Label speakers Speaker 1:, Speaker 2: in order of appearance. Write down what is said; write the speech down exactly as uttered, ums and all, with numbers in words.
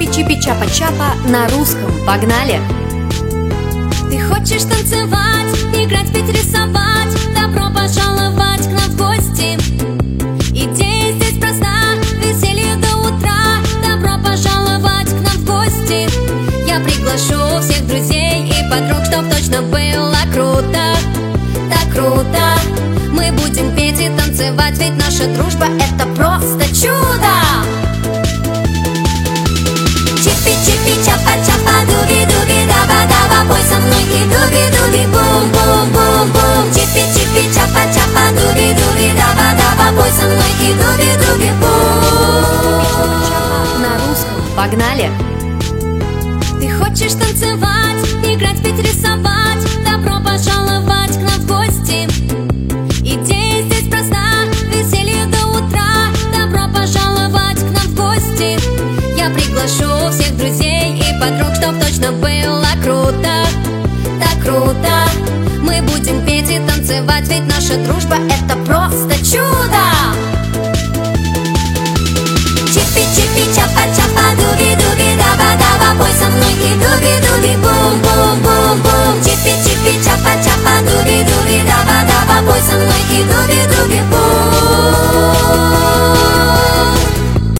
Speaker 1: Чипи-чипи-чапа-чапа на русском. Погнали!
Speaker 2: Ты хочешь танцевать, играть, петь, рисовать? Добро пожаловать к нам в гости. Идея здесь проста, веселье до утра. Добро пожаловать к нам в гости. Я приглашу всех друзей и подруг, чтоб точно было круто. Так круто. Мы будем петь и танцевать, ведь наша дружба — это просто чудо. Чипи-чипи-чапа-чапа, дуби-дуби-даба-даба, пой со мной и дуби-дуби-бум-бум-бум-бум. Чипи-чипи-чапа-чапа, дуби-дуби-даба-даба, пой со мной и дуби-дуби-бум.
Speaker 1: На русском. Погнали!
Speaker 2: Ты хочешь танцевать, играть, петь, рисовать? Добро пожаловать к нам в гости. Идея здесь проста, веселье до утра. Добро пожаловать к нам в гости. Я приглашу всех друзей и подруг, чтоб точно было круто. Так круто. Мы будем петь и танцевать, ведь наша дружба — это просто чудо. Чипи-чипи-чапа-чапа, дуби-дуби-даба-даба, пой со мной и дуби-дуби-бум-бум-бум-бум. Чипи-чипи-чапа-чапа, дуби-дуби-даба-даба, пой со мной и дуби-дуби-бум.